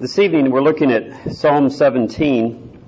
This evening we're looking at Psalm 17,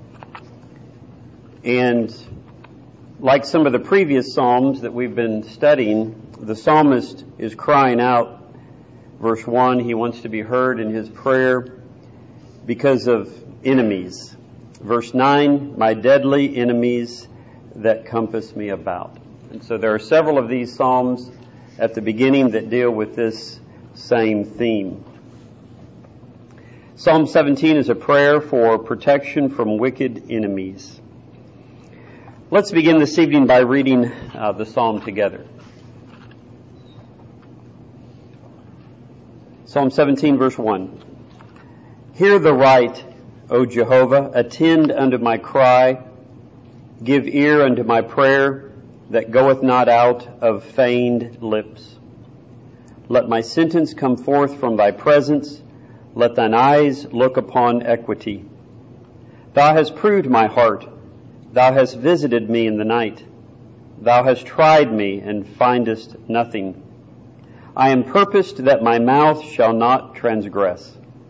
and like some of the previous Psalms that we've been studying, the psalmist is crying out. Verse 1, he wants to be heard in his prayer because of enemies. Verse 9, my deadly enemies that compass me about. And so there are several of these Psalms at the beginning that deal with this same theme. Psalm 17 is a prayer for protection from wicked enemies. Let's begin this evening by reading the psalm together. Psalm 17, verse 1. Hear the right, O Jehovah, attend unto my cry, give ear unto my prayer that goeth not out of feigned lips. Let my sentence come forth from thy presence. Let thine eyes look upon equity. Thou hast proved my heart. Thou hast visited me in the night. Thou hast tried me and findest nothing. I am purposed that my mouth shall not transgress.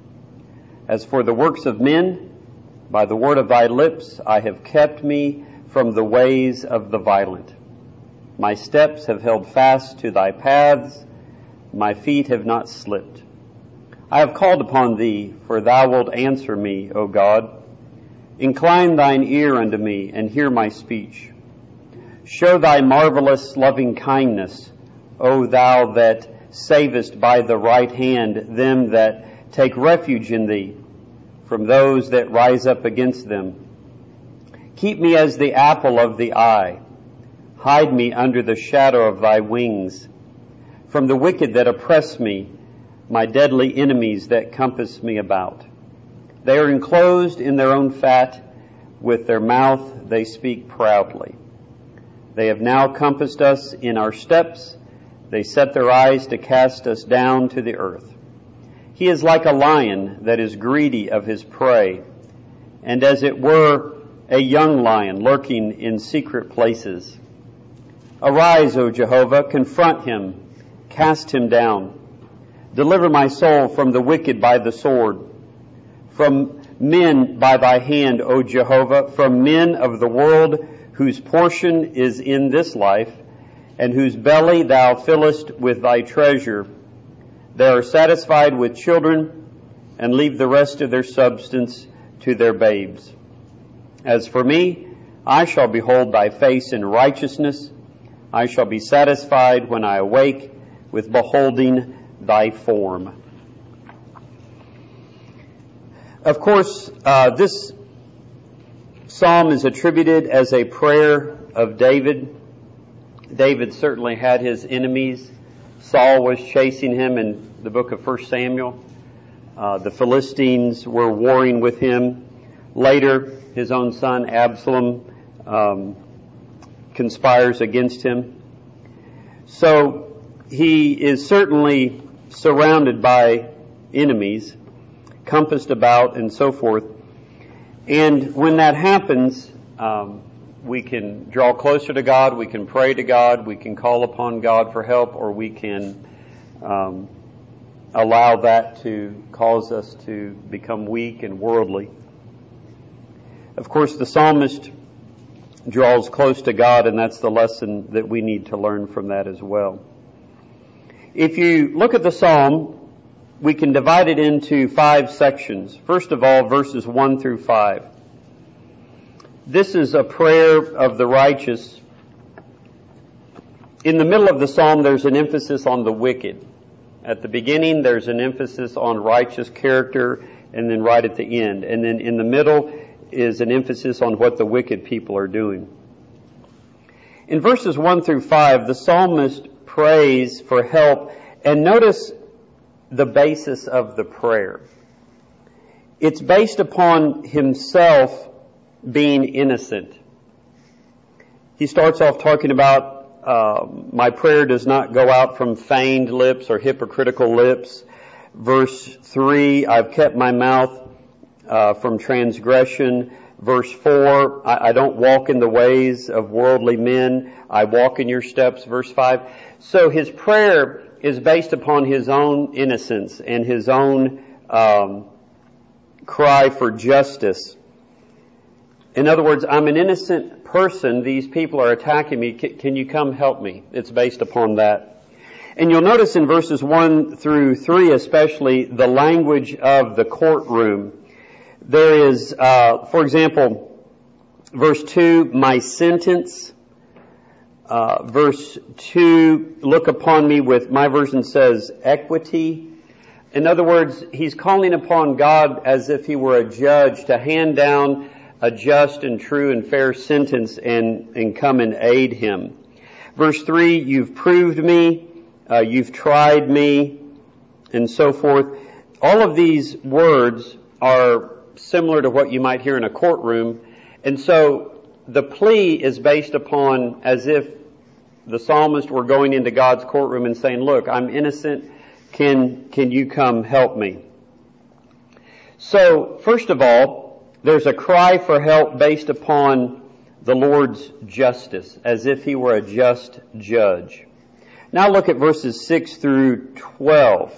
As for the works of men, by the word of thy lips I have kept me from the ways of the violent. My steps have held fast to thy paths. My feet have not slipped. I have called upon thee, for thou wilt answer me, O God. Incline thine ear unto me, and hear my speech. Show thy marvelous loving kindness, O thou that savest by the right hand them that take refuge in thee, from those that rise up against them. Keep me as the apple of the eye. Hide me under the shadow of thy wings. From the wicked that oppress me, my deadly enemies that compass me about. They are enclosed in their own fat. With their mouth they speak proudly. They have now compassed us in our steps. They set their eyes to cast us down to the earth. He is like a lion that is greedy of his prey, and as it were a young lion lurking in secret places. Arise, O Jehovah, confront him, cast him down. Deliver my soul from the wicked by the sword, from men by thy hand, O Jehovah, from men of the world whose portion is in this life, and whose belly thou fillest with thy treasure. They are satisfied with children, and leave the rest of their substance to their babes. As for me, I shall behold thy face in righteousness. I shall be satisfied when I awake with beholding thy form. Of course, this psalm is attributed as a prayer of David. David certainly had his enemies. Saul was chasing him in the book of 1 Samuel. The Philistines were warring with him. Later, his own son Absalom conspires against him. So he is certainly surrounded by enemies, compassed about, and so forth. And when that happens, we can draw closer to God, we can pray to God, we can call upon God for help, or we can allow that to cause us to become weak and worldly. Of course, the psalmist draws close to God, and that's the lesson that we need to learn from that as well. If you look at the psalm, we can divide it into 5 sections. First of all, verses 1 through 5. This is a prayer of the righteous. In the middle of the psalm, there's an emphasis on the wicked. At the beginning, there's an emphasis on righteous character, and then right at the end. And then in the middle is an emphasis on what the wicked people are doing. In verses 1 through 5, the psalmist prays for help, and notice the basis of the prayer. It's based upon himself being innocent. He starts off talking about my prayer does not go out from feigned lips or hypocritical lips. Verse 3, I've kept my mouth from transgression. Verse 4, I don't walk in the ways of worldly men. I walk in your steps. Verse 5. So his prayer is based upon his own innocence and his own cry for justice. In other words, I'm an innocent person. These people are attacking me. Can you come help me? It's based upon that. And you'll notice in verses 1 through 3 especially, the language of the courtroom. There is, for example, verse 2, my sentence. Verse 2, look upon me with, my version says, equity. In other words, he's calling upon God as if he were a judge to hand down a just and true and fair sentence and come and aid him. Verse 3, you've proved me, you've tried me, and so forth. All of these words are similar to what you might hear in a courtroom. And so the plea is based upon as if the psalmist were going into God's courtroom and saying, look, I'm innocent. Can you come help me? So, first of all, there's a cry for help based upon the Lord's justice, as if he were a just judge. Now look at verses 6 through 12.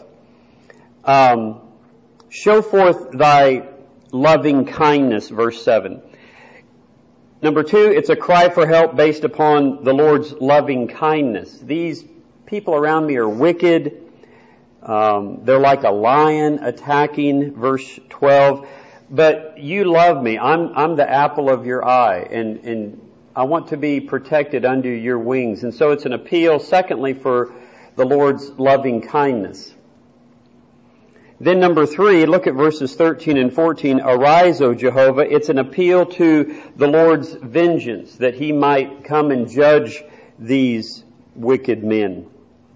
Show forth thy loving kindness, verse 7. Number 2, it's a cry for help based upon the Lord's loving kindness. These people around me are wicked. They're like a lion attacking, verse 12. But you love me. I'm the apple of your eye, and I want to be protected under your wings. And so it's an appeal, secondly, for the Lord's loving kindness. Then number 3, look at verses 13 and 14. Arise, O Jehovah. It's an appeal to the Lord's vengeance, that he might come and judge these wicked men.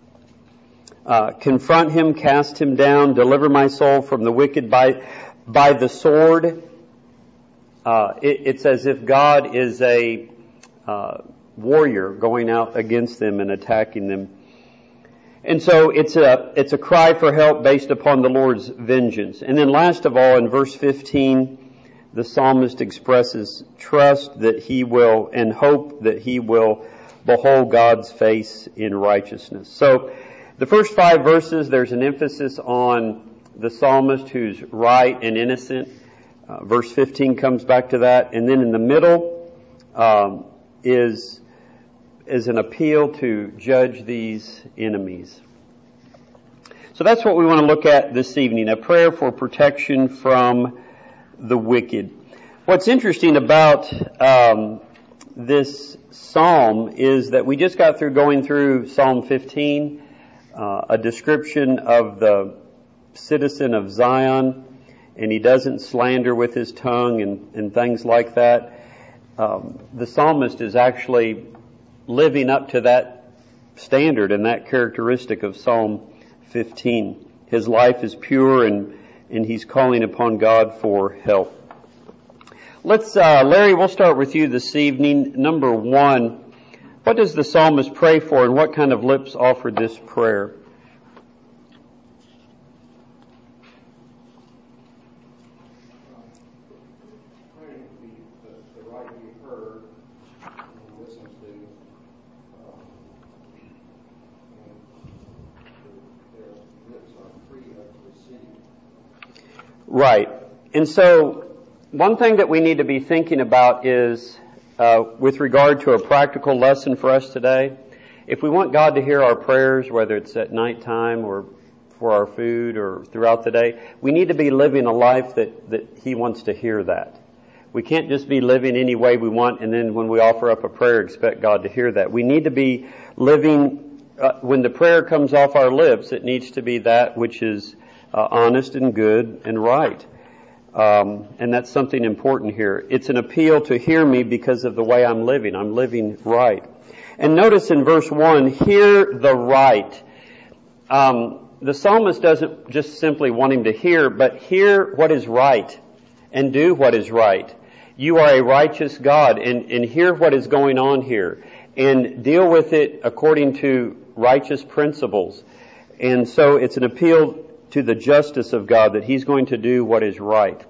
Confront him, cast him down, deliver my soul from the wicked by the sword. It's as if God is a warrior going out against them and attacking them. And so it's a cry for help based upon the Lord's vengeance. And then last of all, in verse 15, the psalmist expresses trust that he will, and hope that he will behold God's face in righteousness. So the first 5 verses, there's an emphasis on the psalmist who's right and innocent. Verse 15 comes back to that. And then in the middle is an appeal to judge these enemies. So that's what we want to look at this evening, a prayer for protection from the wicked. What's interesting about this psalm is that we just got through going through Psalm 15, a description of the citizen of Zion, and he doesn't slander with his tongue and things like that. The psalmist is actually living up to that standard and that characteristic of Psalm 15. His life is pure and he's calling upon God for help. Let's, Larry, we'll start with you this evening. Number 1, what does the psalmist pray for, and what kind of lips offer this prayer? Right. And so one thing that we need to be thinking about is, with regard to a practical lesson for us today, if we want God to hear our prayers, whether it's at nighttime or for our food or throughout the day, we need to be living a life that he wants to hear that. We can't just be living any way we want and then when we offer up a prayer expect God to hear that. We need to be living, when the prayer comes off our lips, it needs to be that which is honest and good and right. And that's something important here. It's an appeal to hear me because of the way I'm living. I'm living right. And notice in verse 1, hear the right. The psalmist doesn't just simply want him to hear, but hear what is right and do what is right. You are a righteous God, and hear what is going on here and deal with it according to righteous principles. And so it's an appeal to the justice of God, that he's going to do what is right.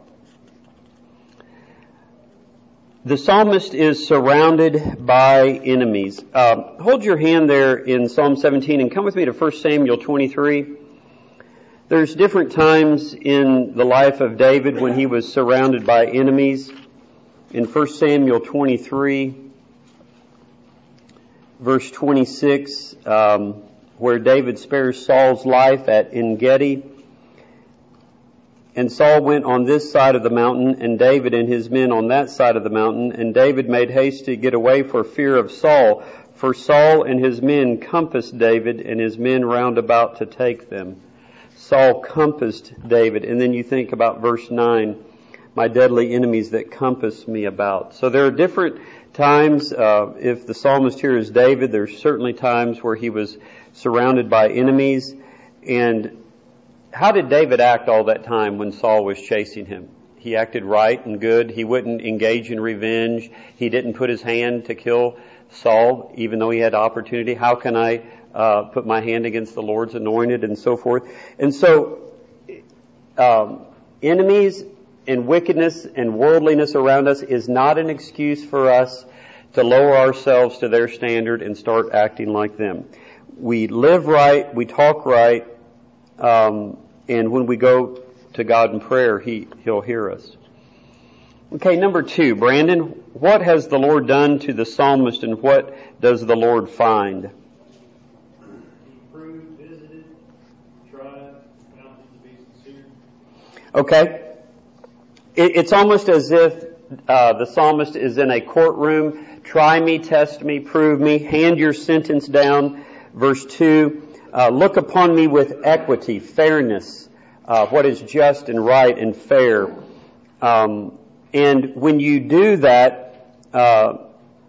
The psalmist is surrounded by enemies. Hold your hand there in Psalm 17 and come with me to 1 Samuel 23. There's different times in the life of David when he was surrounded by enemies. In 1 Samuel 23, verse 26, where David spares Saul's life at En-Gedi. And Saul went on this side of the mountain, and David and his men on that side of the mountain. And David made haste to get away for fear of Saul. For Saul and his men compassed David and his men round about to take them. Saul compassed David. And then you think about verse 9, my deadly enemies that compass me about. So there are different times. If the psalmist here is David, there's certainly times where he was surrounded by enemies. And how did David act all that time when Saul was chasing him? He acted right and good. He wouldn't engage in revenge. He didn't put his hand to kill Saul, even though he had opportunity. How can I put my hand against the Lord's anointed, and so forth? And so, enemies and wickedness and worldliness around us is not an excuse for us to lower ourselves to their standard and start acting like them. We live right, we talk right, and when we go to God in prayer, He'll hear us. Okay, number 2, Brandon, what has the Lord done to the psalmist, and what does the Lord find? He proved, visited, tried, found him to be sincere. Okay. It's almost as if the psalmist is in a courtroom. Try me, test me, prove me, hand your sentence down. Verse 2, look upon me with equity, fairness, what is just and right and fair. And when you do that, thou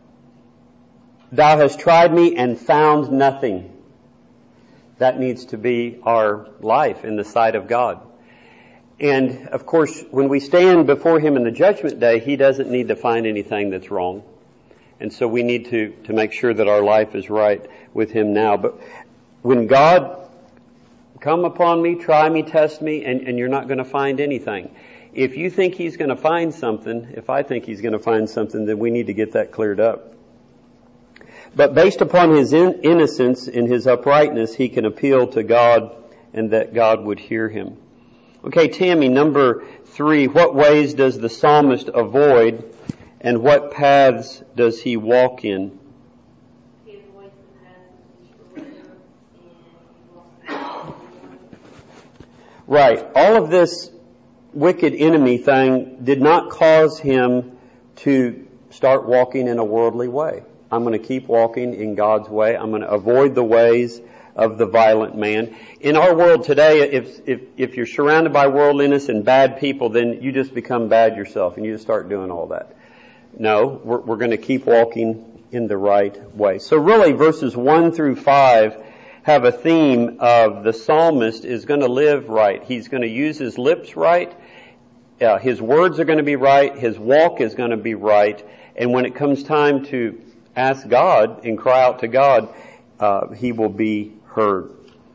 hast tried me and found nothing. That needs to be our life in the sight of God. And, of course, when we stand before Him in the judgment day, He doesn't need to find anything that's wrong. And so we need to make sure that our life is right with Him now. But when God, come upon me, try me, test me, and you're not going to find anything. If you think He's going to find something, if I think He's going to find something, then we need to get that cleared up. But based upon His innocence and His uprightness, He can appeal to God and that God would hear him. Okay, Tammy, number 3, what ways does the psalmist avoid and what paths does he walk in? He avoids the paths of destroyer and he walks in. Right. All of this wicked enemy thing did not cause him to start walking in a worldly way. I'm going to keep walking in God's way. I'm going to avoid the ways of the violent man. In our world today, if you're surrounded by worldliness and bad people, then you just become bad yourself and you just start doing all that. No, we're going to keep walking in the right way. So really, verses 1 through 5 have a theme of the psalmist is going to live right. He's going to use his lips right. His words are going to be right. His walk is going to be right. And when it comes time to ask God and cry out to God, he will be heard.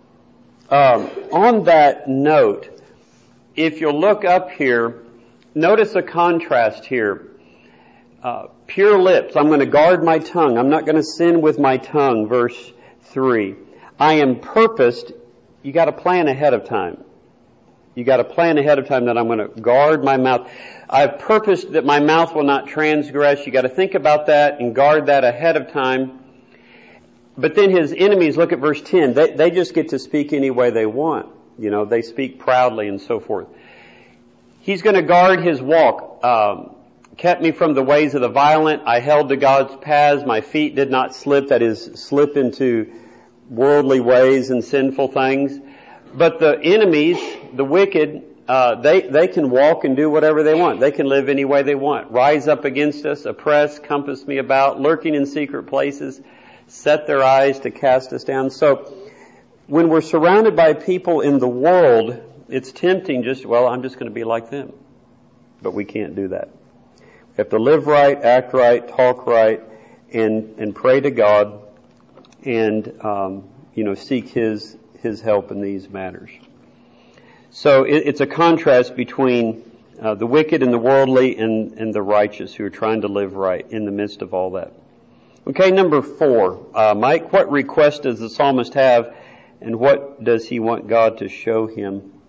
On that note, if you'll look up here, notice a contrast here. Pure lips. I'm going to guard my tongue. I'm not going to sin with my tongue. Verse 3. I am purposed. You got to plan ahead of time. You got to plan ahead of time that I'm going to guard my mouth. I've purposed that my mouth will not transgress. You got to think about that and guard that ahead of time. But then his enemies, look at verse 10, they just get to speak any way they want. You know, they speak proudly and so forth. He's going to guard his walk. Kept me from the ways of the violent. I held to God's paths. My feet did not slip, that is, slip into worldly ways and sinful things. But the enemies, the wicked, they can walk and do whatever they want. They can live any way they want. Rise up against us, oppress, compass me about, lurking in secret places, set their eyes to cast us down. So when we're surrounded by people in the world, it's tempting I'm just going to be like them. But we can't do that. We have to live right, act right, talk right, and pray to God and, seek His help in these matters. So it's a contrast between the wicked and the worldly and the righteous who are trying to live right in the midst of all that. Okay, number 4. Mike, what request does the psalmist have and what does he want God to show him?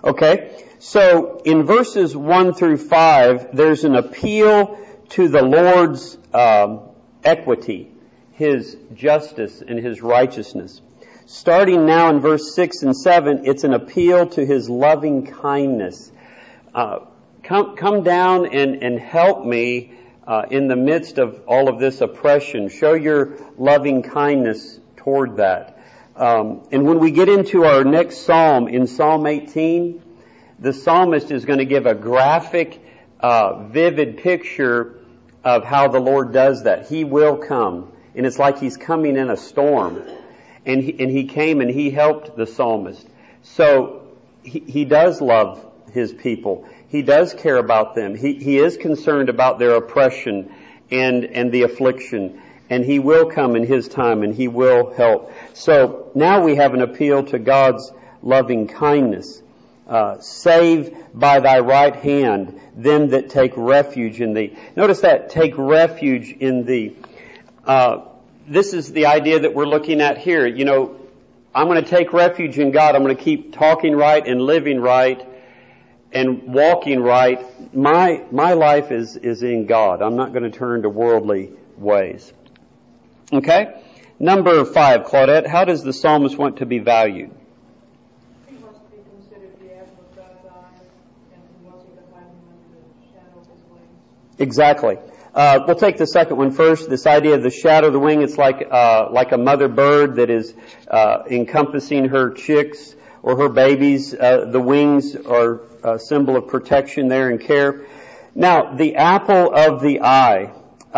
Okay, so in verses 1 through 5, there's an appeal to the Lord's equity, His justice, and His righteousness. Starting now in verse 6 and 7, it's an appeal to His loving kindness. Come down and help me in the midst of all of this oppression. Show your loving kindness toward that. And when we get into our next psalm, in Psalm 18, the psalmist is going to give a graphic, vivid picture of how the Lord does that. He will come, and it's like He's coming in a storm. And he came and He helped the psalmist. So he does love His people. He does care about them. He is concerned about their oppression and the affliction. And He will come in His time and He will help. So now we have an appeal to God's loving kindness. Save by Thy right hand them that take refuge in Thee. Notice that, take refuge in Thee. This is the idea that we're looking at here. You know, I'm going to take refuge in God. I'm going to keep talking right and living right and walking right. My life is in God. I'm not going to turn to worldly ways. Okay? Number 5, Claudette, how does the psalmist want to be valued? He wants to be considered the apple of God's eye, and he wants you to hide him under the shadow of His wings. Exactly. We'll take the second one first. This idea of the shadow of the wing, it's like a mother bird that is encompassing her chicks or her babies. The wings are a symbol of protection there and care. Now, the apple of the eye.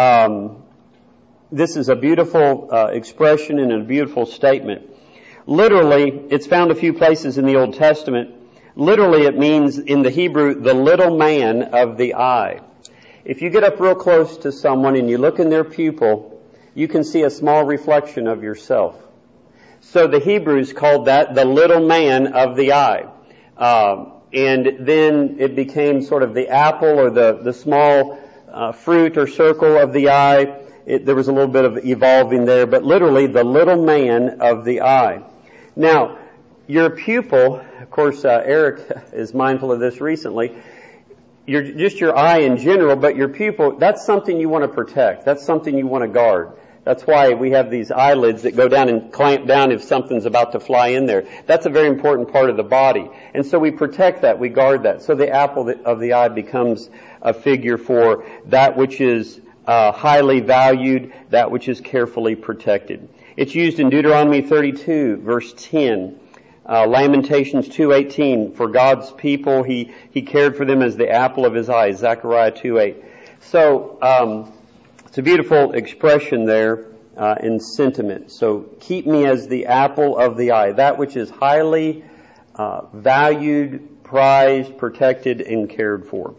This is a beautiful expression and a beautiful statement. Literally, it's found a few places in the Old Testament. Literally, it means in the Hebrew, the little man of the eye. If you get up real close to someone and you look in their pupil, you can see a small reflection of yourself. So the Hebrews called that the little man of the eye. And then it became sort of the apple or the small fruit or circle of the eye. There was a little bit of evolving there, but literally the little man of the eye. Now, your pupil, of course, Eric is mindful of this recently, just your eye in general, but your pupil, that's something you want to protect. That's something you want to guard. That's why we have these eyelids that go down and clamp down if something's about to fly in there. That's a very important part of the body. And so we protect that, we guard that. So the apple of the eye becomes a figure for that which is highly valued, that which is carefully protected. It's used in Deuteronomy 32, verse 10. Lamentations 2:18, for God's people, He cared for them as the apple of His eye, Zechariah 2:8. So, it's a beautiful expression there in sentiment. So, keep me as the apple of the eye, that which is highly valued, prized, protected, and cared for.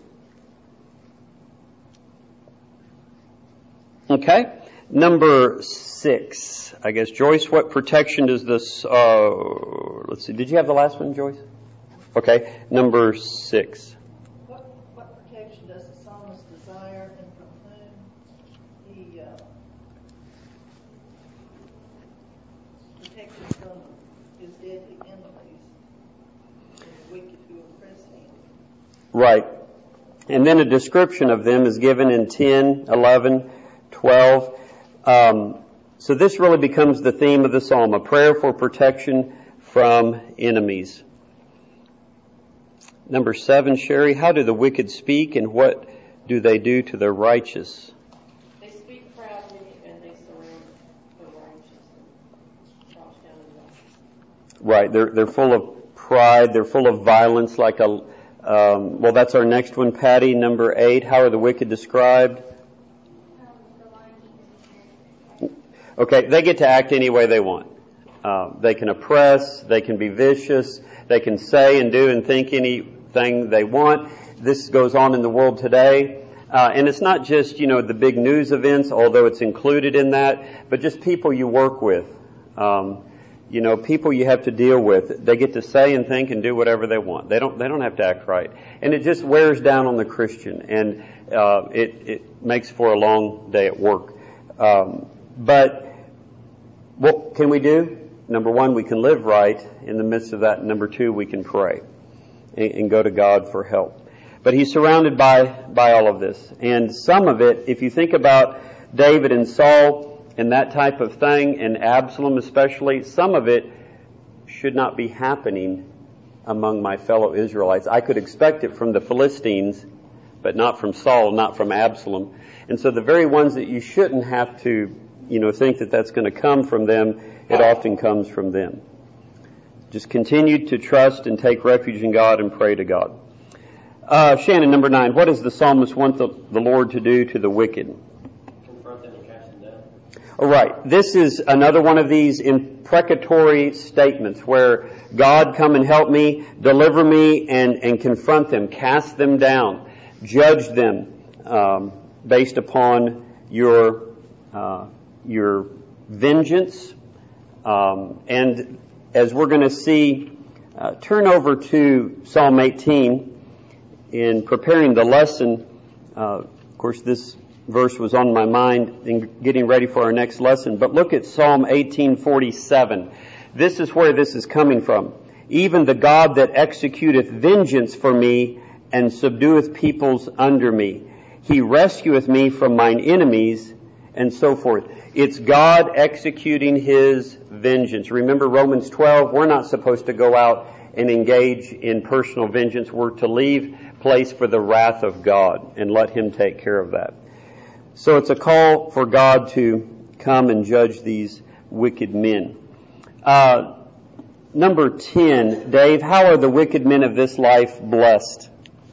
Okay? Number 6. I guess, Joyce, what protection does this, let's see, did you have the last one, Joyce? Okay, number 6. What protection does the psalmist desire, and from whom he protects him from his deadly enemies and the wicked who oppress him? Right. And then a description of them is given in 10, 11, 12. So this really becomes the theme of the psalm, a prayer for protection from enemies. Number 7, Sherry, how do the wicked speak and what do they do to the righteous? They speak proudly and they surround the righteous and crouch down in justice. Right, they're full of pride, they're full of violence like a, well, that's our next one, Patty, number 8. How are the wicked described? Okay, they get to act any way they want. They can oppress, they can be vicious, they can say and do and think anything they want. This goes on in the world today. And it's not just, the big news events, although it's included in that, but just people you work with. People you have to deal with. They get to say and think and do whatever they want. They don't have to act right. And it just wears down on the Christian, and it makes for a long day at work. But what can we do? Number 1, we can live right in the midst of that. Number 2, we can pray. and go to God for help. But he's surrounded by all of this. And some of it, if you think about David and Saul and that type of thing, and Absalom especially, some of it should not be happening among my fellow Israelites. I could expect it from the Philistines, but not from Saul, not from Absalom. And so the very ones that you shouldn't have to, think that that's going to come from them, it often comes from them. Just continue to trust and take refuge in God and pray to God. Shannon, number 9, what does the psalmist want the Lord to do to the wicked? Confront them and cast them down. All right. This is another one of these imprecatory statements where God, come and help me, deliver me, and confront them, cast them down, judge them based upon your vengeance. And as we're going to see, turn over to Psalm 18 in preparing the lesson. Of course, this verse was on my mind in getting ready for our next lesson. But look at Psalm 18:47. This is where this is coming from. Even the God that executeth vengeance for me and subdueth peoples under me. He rescueth me from mine enemies, and so forth. It's God executing His vengeance. Remember Romans 12, we're not supposed to go out and engage in personal vengeance. We're to leave place for the wrath of God and let Him take care of that. So it's a call for God to come and judge these wicked men. Number 10, Dave, how are the wicked men of this life blessed?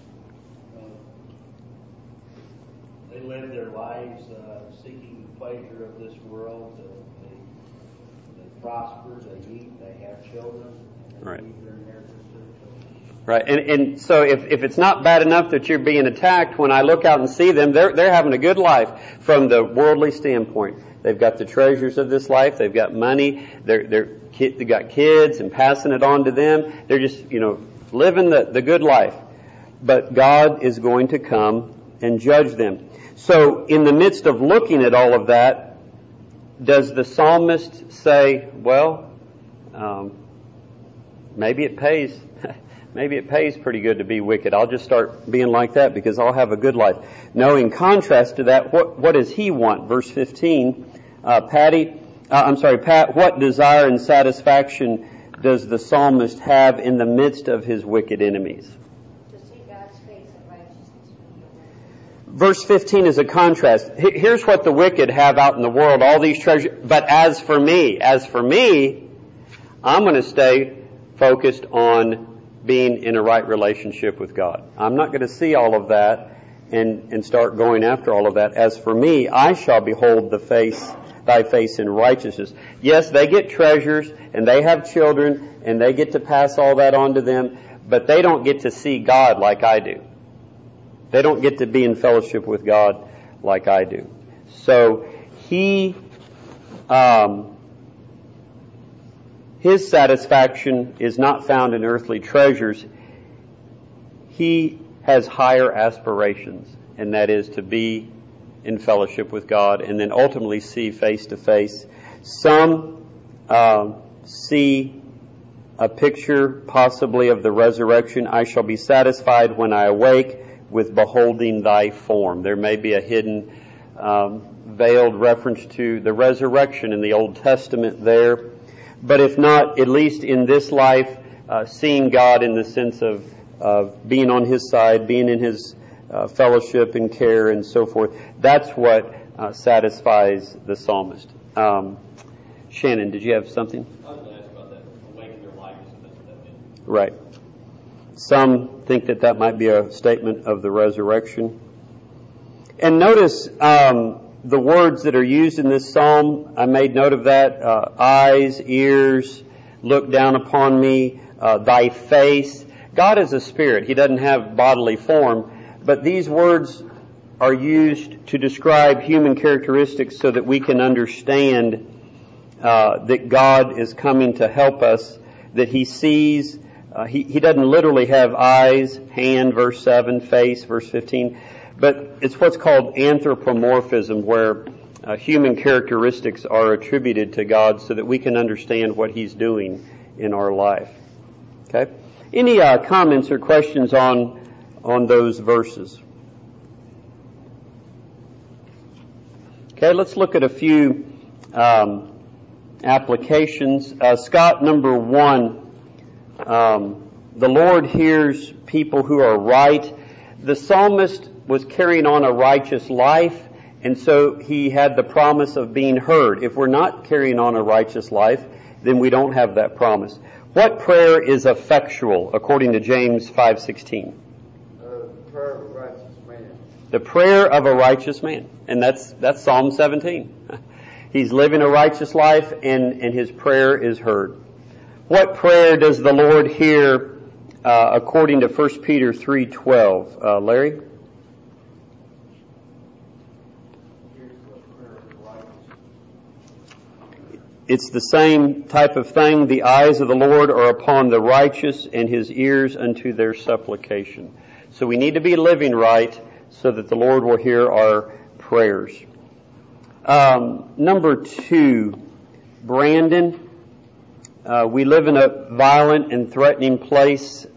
They live their lives seeking the pleasure of this world. They prosper, they eat, they have children, and they Right. leave their inheritance to their children. Right, and so if it's not bad enough that you're being attacked, when I look out and see them, they're having a good life from the worldly standpoint. They've got the treasures of this life. They've got money. They've got kids and passing it on to them. They're just, living the good life. But God is going to come and judge them. So in the midst of looking at all of that, does the psalmist say, well, maybe it pays. Maybe it pays pretty good to be wicked. I'll just start being like that because I'll have a good life. No, in contrast to that, what does he want? Verse 15, Pat, what desire and satisfaction does the psalmist have in the midst of his wicked enemies? To see God's face and righteousness from the Lord. Verse 15 is a contrast. Here's what the wicked have out in the world, all these treasures. But as for me, I'm going to stay focused on being in a right relationship with God. I'm not going to see all of that and start going after all of that. As for me, I shall behold thy face in righteousness. Yes, they get treasures and they have children and they get to pass all that on to them, but they don't get to see God like I do. They don't get to be in fellowship with God like I do. So his satisfaction is not found in earthly treasures. He has higher aspirations, and that is to be in fellowship with God and then ultimately see face to face. Some see a picture possibly of the resurrection. I shall be satisfied when I awake with beholding thy form. There may be a hidden veiled reference to the resurrection in the Old Testament there. But if not, at least in this life, seeing God in the sense of being on His side, being in His fellowship and care and so forth, that's what satisfies the psalmist. Shannon, did you have something? I was going to ask about that. Awaken their lives, that's what that means. Right. Some think that might be a statement of the resurrection. And notice the words that are used in this psalm. I made note of that. Eyes, ears, look down upon me, thy face. God is a spirit. He doesn't have bodily form. But these words are used to describe human characteristics so that we can understand that God is coming to help us, that He sees. He doesn't literally have eyes, hand, verse 7, face, verse 15. But it's what's called anthropomorphism, where human characteristics are attributed to God so that we can understand what He's doing in our life. Okay? Any comments or questions on those verses? Okay, let's look at a few applications. Scott, number 1, the Lord hears people who are right. The psalmist was carrying on a righteous life, and so he had the promise of being heard. If we're not carrying on a righteous life, then we don't have that promise. What prayer is effectual, according to James 5:16? The prayer of a righteous man. The prayer of a righteous man. And that's Psalm 17. He's living a righteous life, and his prayer is heard. What prayer does the Lord hear according to 1 Peter 3:12? Larry? It's the same type of thing. The eyes of the Lord are upon the righteous, and His ears unto their supplication. So we need to be living right so that the Lord will hear our prayers. Number 2, Brandon. We live in a violent and threatening place.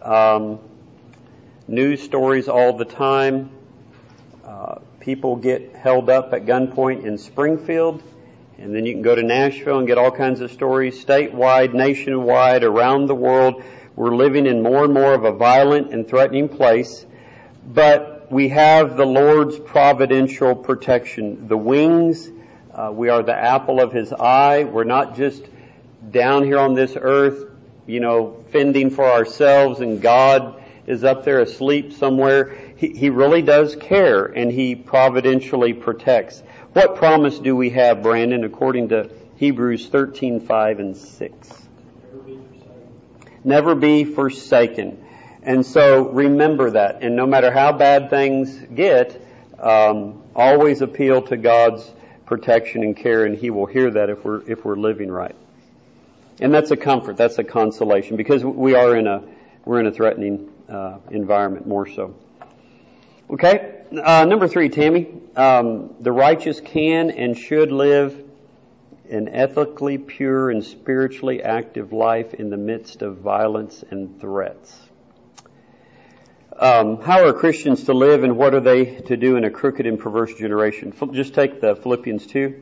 News stories all the time. People get held up at gunpoint in Springfield. And then you can go to Nashville and get all kinds of stories, statewide, nationwide, around the world. We're living in more and more of a violent and threatening place. But we have the Lord's providential protection. The wings, we are the apple of His eye. We're not just down here on this earth, fending for ourselves, and God is up there asleep somewhere. He really does care, and He providentially protects. What promise do we have, Brandon, according to Hebrews 13:5 and 6? Never be forsaken. And so remember that. And no matter how bad things get, always appeal to God's protection and care, and He will hear that if we're living right. And that's a comfort, that's a consolation, because we're in a threatening environment more so. Okay, number 3, Tammy. The righteous can and should live an ethically pure and spiritually active life in the midst of violence and threats. How are Christians to live, and what are they to do in a crooked and perverse generation? Just take the Philippians 2.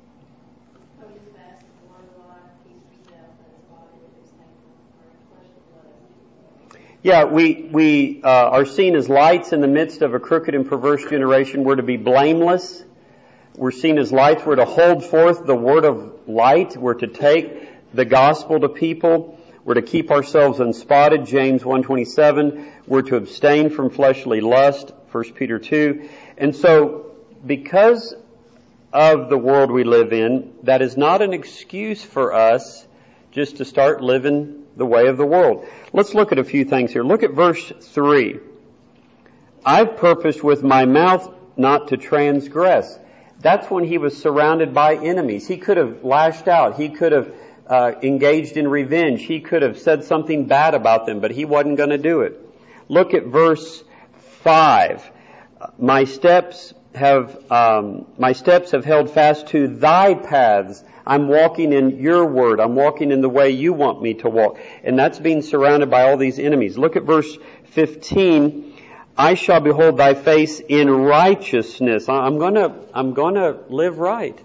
Yeah, we are seen as lights in the midst of a crooked and perverse generation. We're to be blameless. We're seen as lights. We're to hold forth the word of light. We're to take the gospel to people. We're to keep ourselves unspotted, James 1:27. We're to abstain from fleshly lust, 1 Peter 2. And so, because of the world we live in, that is not an excuse for us just to start living the way of the world. Let's look at a few things here. Look at verse 3. I've purposed with my mouth not to transgress. That's when he was surrounded by enemies. He could have lashed out. He could have engaged in revenge. He could have said something bad about them, but he wasn't going to do it. Look at verse 5. My steps have held fast to thy paths. I'm walking in your word. I'm walking in the way you want me to walk. And that's being surrounded by all these enemies. Look at verse 15. I shall behold thy face in righteousness. I'm gonna live right.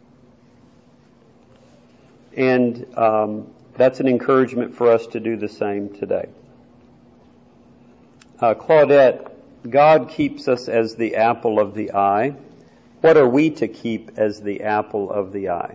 And that's an encouragement for us to do the same today. Claudette, God keeps us as the apple of the eye. What are we to keep as the apple of the eye?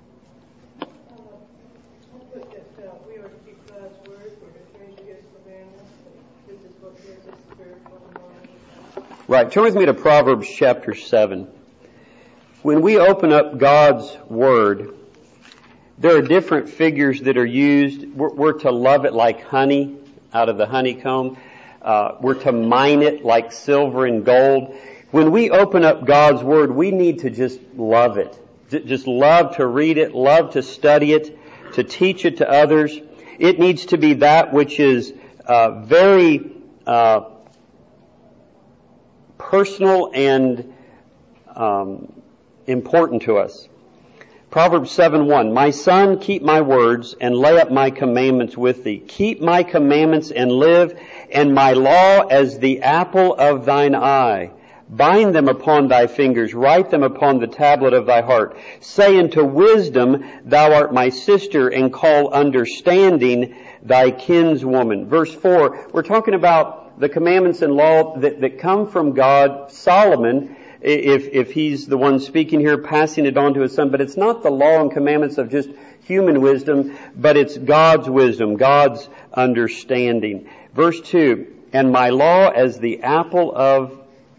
We are to keep God's word, we're to change His commandments. This is what gives us spiritual knowledge. Right. Turn with me to Proverbs chapter 7. When we open up God's word, there are different figures that are used. We're to love it like honey out of the honeycomb. We're to mine it like silver and gold. When we open up God's word, we need to just love it. Just love to read it, love to study it, to teach it to others. It needs to be that which is very personal and important to us. Proverbs 7:1, my son, keep my words and lay up my commandments with thee. Keep my commandments and live, and my law as the apple of thine eye. Bind them upon thy fingers, write them upon the tablet of thy heart. Say unto wisdom, thou art my sister, and call understanding thy kinswoman. Verse 4, we're talking about the commandments and law that come from God. Solomon, if he's the one speaking here, passing it on to his son, but it's not the law and commandments of just human wisdom, but it's God's wisdom, God's understanding. Verse 2, and my law as the apple of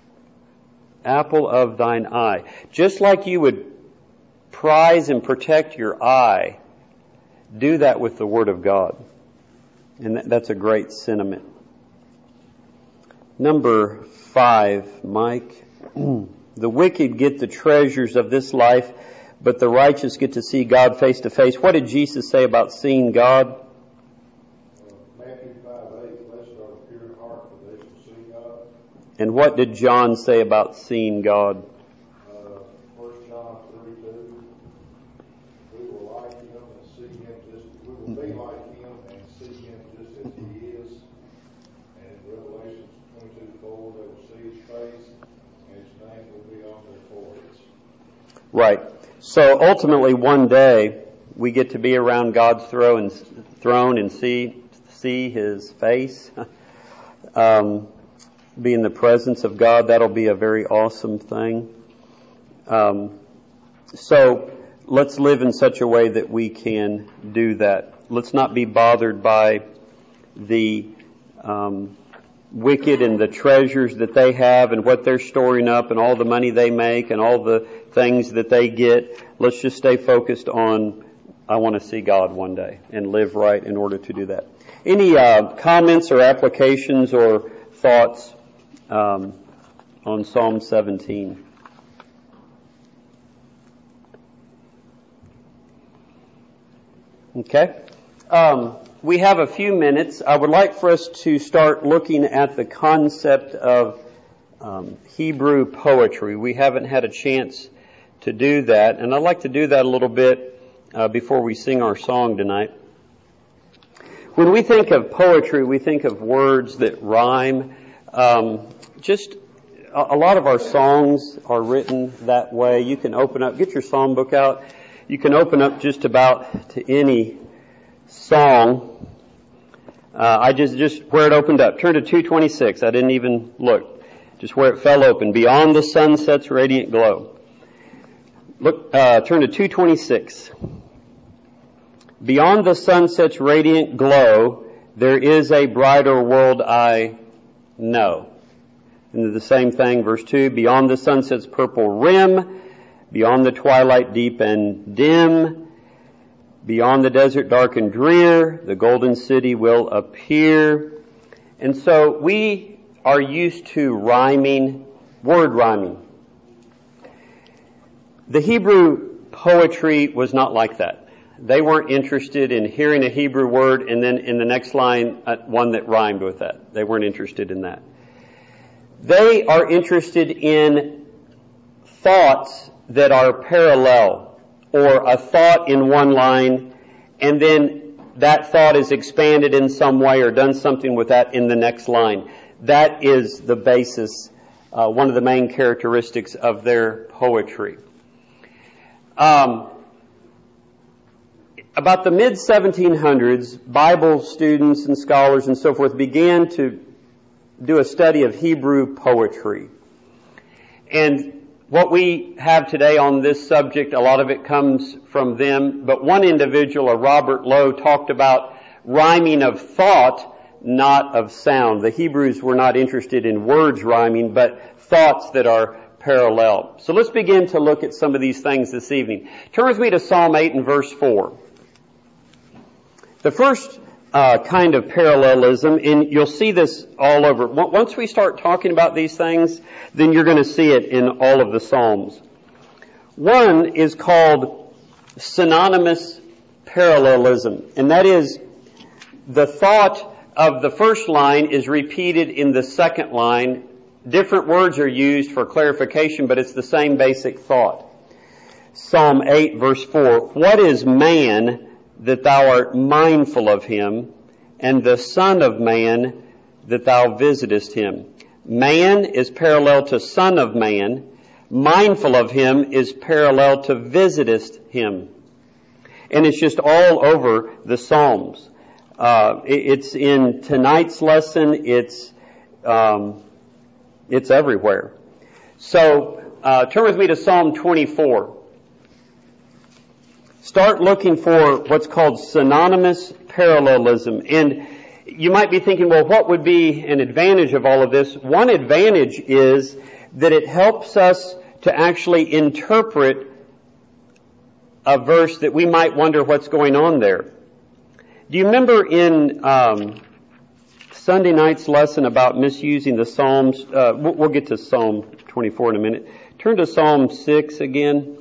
thine eye. Just like you would prize and protect your eye, do that with the Word of God. And that's a great sentiment. Number 5, Mike. The wicked get the treasures of this life, but the righteous get to see God face to face. What did Jesus say about seeing God? Matthew 5:8, blessed are the pure in heart, for they shall see God. And what did John say about seeing God? 1 John 3:2, we will like him and see him we will be like him and see him just as he is. And in Revelation 22:4, they will see his face, and his name will be on their foreheads. Right. So ultimately one day we get to be around God's throne and see his face. Be in the presence of God. That'll be a very awesome thing. So let's live in such a way that we can do that. Let's not be bothered by the wicked and the treasures that they have and what they're storing up and all the money they make and all the things that they get. Let's just stay focused on, I want to see God one day and live right in order to do that. Any comments or applications or thoughts on Psalm 17? Okay. We have a few minutes. I would like for us to start looking at the concept of Hebrew poetry. We haven't had a chance to do that, and I'd like to do that a little bit before we sing our song tonight. When we think of poetry, we think of words that rhyme. Just a lot of our songs are written that way. You can open up, get your song book out. You can open up just about to any song. I just where it opened up. Turn to 226. I didn't even look. Just where it fell open. Beyond the sunset's radiant glow. Look, turn to 226. Beyond the sunset's radiant glow, there is a brighter world I know. And the same thing, verse 2, beyond the sunset's purple rim, beyond the twilight deep and dim, beyond the desert dark and drear, the golden city will appear. And so we are used to rhyming, word rhyming. The Hebrew poetry was not like that. They weren't interested in hearing a Hebrew word and then in the next line one that rhymed with that. They weren't interested in that. They are interested in thoughts that are parallel, or a thought in one line and then that thought is expanded in some way or done something with that in the next line. That is the basis, one of the main characteristics of their poetry. About the mid-1700s, Bible students and scholars and so forth began to do a study of Hebrew poetry. And what we have today on this subject, a lot of it comes from them. But one individual, a Robert Lowe, talked about rhyming of thought, not of sound. The Hebrews were not interested in words rhyming, but thoughts that are parallel. So let's begin to look at some of these things this evening. Turn with me to Psalm 8 and verse 4. The first kind of parallelism, and you'll see this all over. Once we start talking about these things, then you're going to see it in all of the Psalms. One is called synonymous parallelism, and that is the thought of the first line is repeated in the second line. Different words are used for clarification, but it's the same basic thought. Psalm 8 verse 4, what is man that thou art mindful of him, and the Son of Man that thou visitest him? Man is parallel to Son of Man. Mindful of him is parallel to visitest him. And it's just all over the Psalms. It's in tonight's lesson. It's everywhere. So turn with me to Psalm 24. Start looking for what's called synonymous parallelism. And you might be thinking, well, what would be an advantage of all of this? One advantage is that it helps us to actually interpret a verse that we might wonder what's going on there. Do you remember in Sunday night's lesson about misusing the Psalms? We'll get to Psalm 24 in a minute. Turn to Psalm 6 again.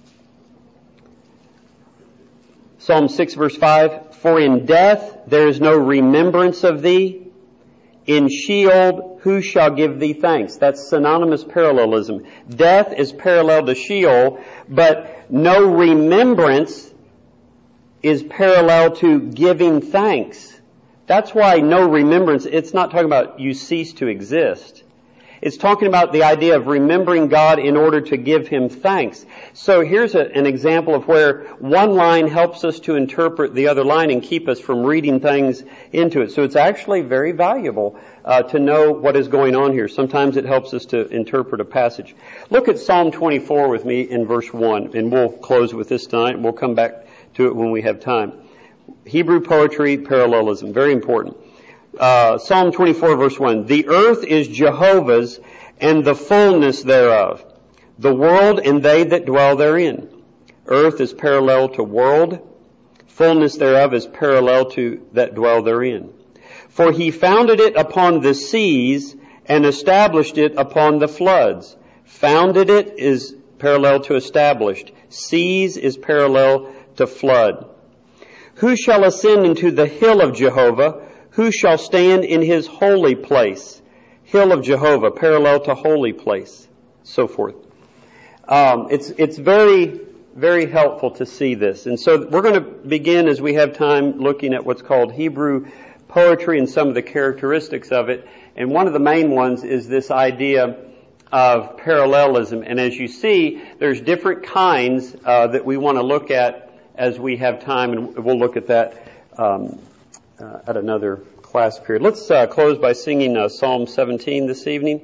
Psalm 6 verse 5, for in death there is no remembrance of thee. In Sheol, who shall give thee thanks? That's synonymous parallelism. Death is parallel to Sheol, but no remembrance is parallel to giving thanks. That's why no remembrance, it's not talking about you cease to exist. It's talking about the idea of remembering God in order to give Him thanks. So here's an example of where one line helps us to interpret the other line and keep us from reading things into it. So it's actually very valuable to know what is going on here. Sometimes it helps us to interpret a passage. Look at Psalm 24 with me in verse 1, and we'll close with this tonight. We'll come back to it when we have time. Hebrew poetry, parallelism, very important. Psalm 24 verse 1, the earth is Jehovah's and the fullness thereof, the world and they that dwell therein. Earth is parallel to world, fullness thereof is parallel to that dwell therein. For He founded it upon the seas and established it upon the floods. Founded it is parallel to established. Seas is parallel to flood. Who shall ascend into the hill of Jehovah? Who shall stand in His holy place? Hill of Jehovah, parallel to holy place, so forth. It's very, very helpful to see this. And so we're going to begin, as we have time, looking at what's called Hebrew poetry and some of the characteristics of it. And one of the main ones is this idea of parallelism. And as you see, there's different kinds that we want to look at as we have time, and we'll look at that at another class period. Let's close by singing Psalm 17 this evening.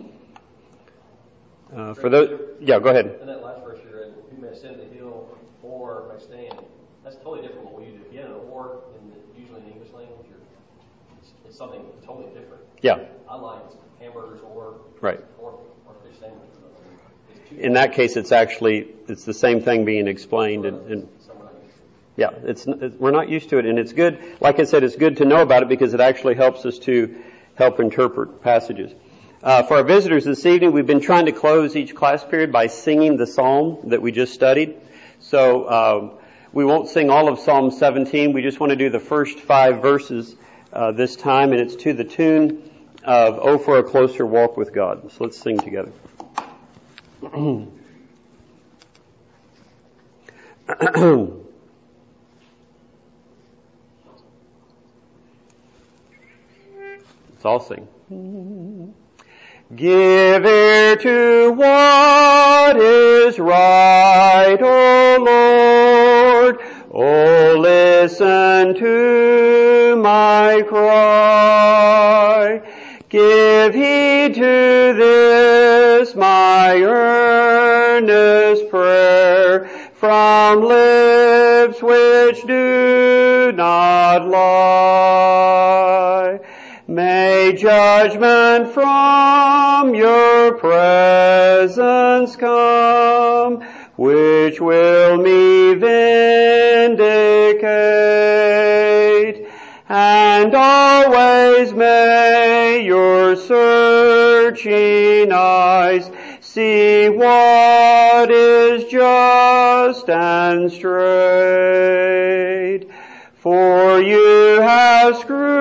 For those, yeah, go ahead. In that last verse you read, who may ascend the hill or may stand, that's totally different from what we use. If you have an or, usually in the English language, it's something totally different. Yeah. I like hamburgers or right. or fish sandwiches. In that case, it's the same thing being explained and yeah, we're not used to it, and it's good. Like I said, it's good to know about it because it actually helps us to help interpret passages. For our visitors this evening, we've been trying to close each class period by singing the psalm that we just studied. So we won't sing all of Psalm 17. We just want to do the first 5 verses this time, and it's to the tune of "Oh, for a Closer Walk with God." So let's sing together. Let's all sing. Give ear to what is right, O Lord. Oh, listen to my cry. Give heed to this my earnest prayer from lips which do not lie. May judgment from your presence come, which will me vindicate, and always may your searching eyes see what is just and straight. For you have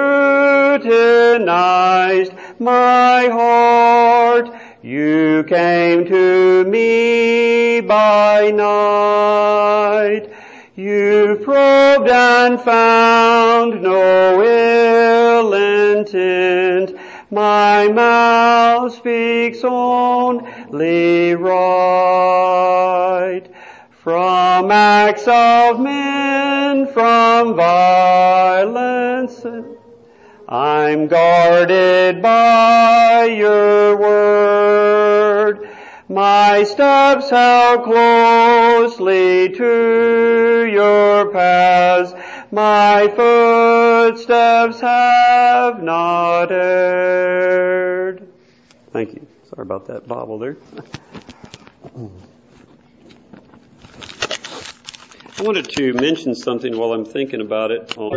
scrutinized my heart. You came to me me by night. You've probed and found no ill intent. My mouth speaks only right. From acts of men, from violence, I'm guarded by your word. My steps held closely to your paths. My footsteps have not erred. Thank you. Sorry about that bobble there. I wanted to mention something while I'm thinking about it.